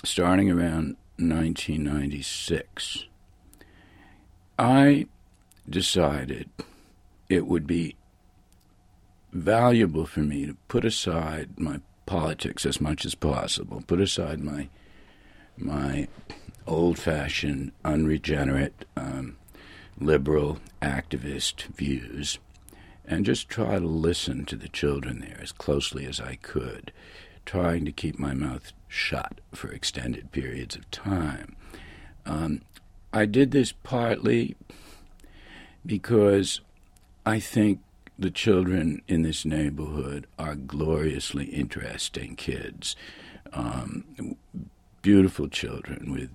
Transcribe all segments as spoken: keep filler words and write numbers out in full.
starting around nineteen ninety-six, I decided it would be valuable for me to put aside my politics as much as possible, put aside my my old-fashioned, unregenerate, um, liberal activist views, and just try to listen to the children there as closely as I could, trying to keep my mouth shut for extended periods of time. Um, I did this partly because I think the children in this neighborhood are gloriously interesting kids, um, beautiful children with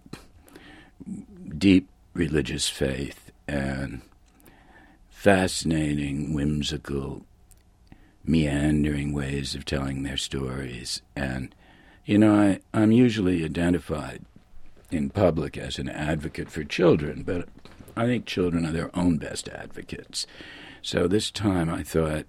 deep religious faith and fascinating, whimsical, meandering ways of telling their stories. And, you know, I, I'm usually identified in public as an advocate for children, but I think children are their own best advocates. So this time I thought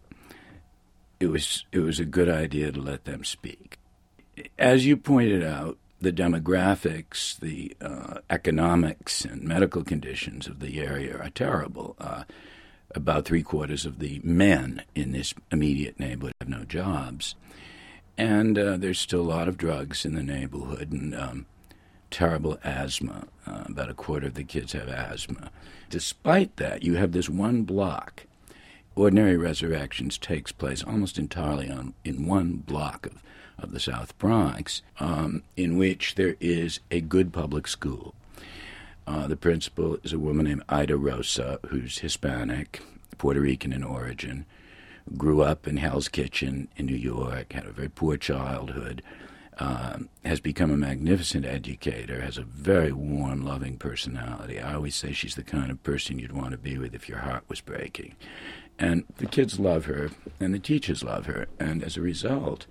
it was it was a good idea to let them speak. As you pointed out, the demographics, the uh, economics and medical conditions of the area are terrible. Uh, about three-quarters of the men in this immediate neighborhood have no jobs. And uh, there's still a lot of drugs in the neighborhood and um, terrible asthma. Uh, about a quarter of the kids have asthma. Despite that, you have this one block. Ordinary Resurrections takes place almost entirely on in one block of, of the South Bronx, um, in which there is a good public school. Uh, the principal is a woman named Ida Rosa, who's Hispanic, Puerto Rican in origin, grew up in Hell's Kitchen in New York, had a very poor childhood, uh, has become a magnificent educator, has a very warm, loving personality. I always say she's the kind of person you'd want to be with if your heart was breaking. And the kids love her, and the teachers love her, and as a result,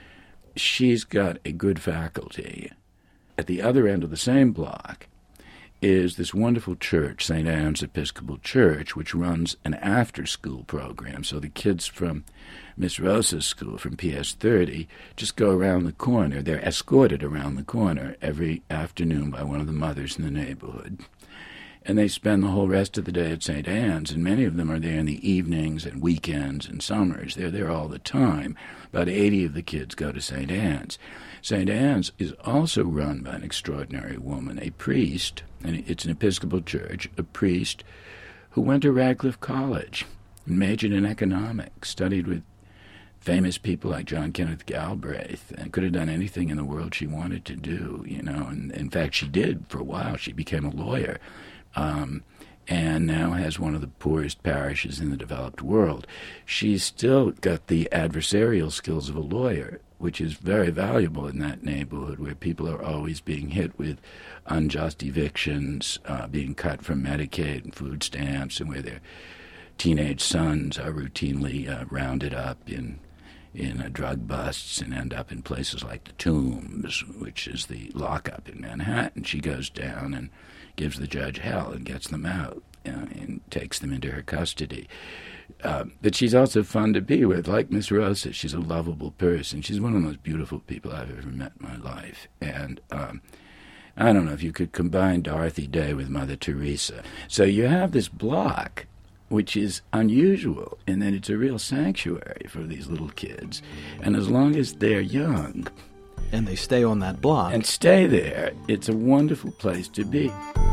she's got a good faculty. At the other end of the same block is this wonderful church, Saint Anne's Episcopal Church, which runs an after-school program. So the kids from Miss Rosa's school, from P S thirty, just go around the corner. They're escorted around the corner every afternoon by one of the mothers in the neighborhood. And they spend the whole rest of the day at Saint Anne's, and many of them are there in the evenings and weekends and summers. They're there all the time. About eighty of the kids go to Saint Anne's. Saint Anne's is also run by an extraordinary woman, a priest, and it's an Episcopal church, a priest who went to Radcliffe College, majored in economics, studied with famous people like John Kenneth Galbraith, and could have done anything in the world she wanted to do, you know. And in fact, she did for a while. She became a lawyer. Um, and now has one of the poorest parishes in the developed world. She's still got the adversarial skills of a lawyer, which is very valuable in that neighborhood where people are always being hit with unjust evictions, uh, being cut from Medicaid and food stamps, and where their teenage sons are routinely uh, rounded up in in uh, drug busts and end up in places like the Tombs, which is the lockup in Manhattan. She goes down and gives the judge hell and gets them out uh, and takes them into her custody. Uh, but she's also fun to be with. Like Miss Rosa, she's a lovable person. She's one of the most beautiful people I've ever met in my life. And um, I don't know if you could combine Dorothy Day with Mother Teresa. So you have this block, which is unusual, and then it's a real sanctuary for these little kids. And as long as they're young, and they stay on that block, and stay there, it's a wonderful place to be.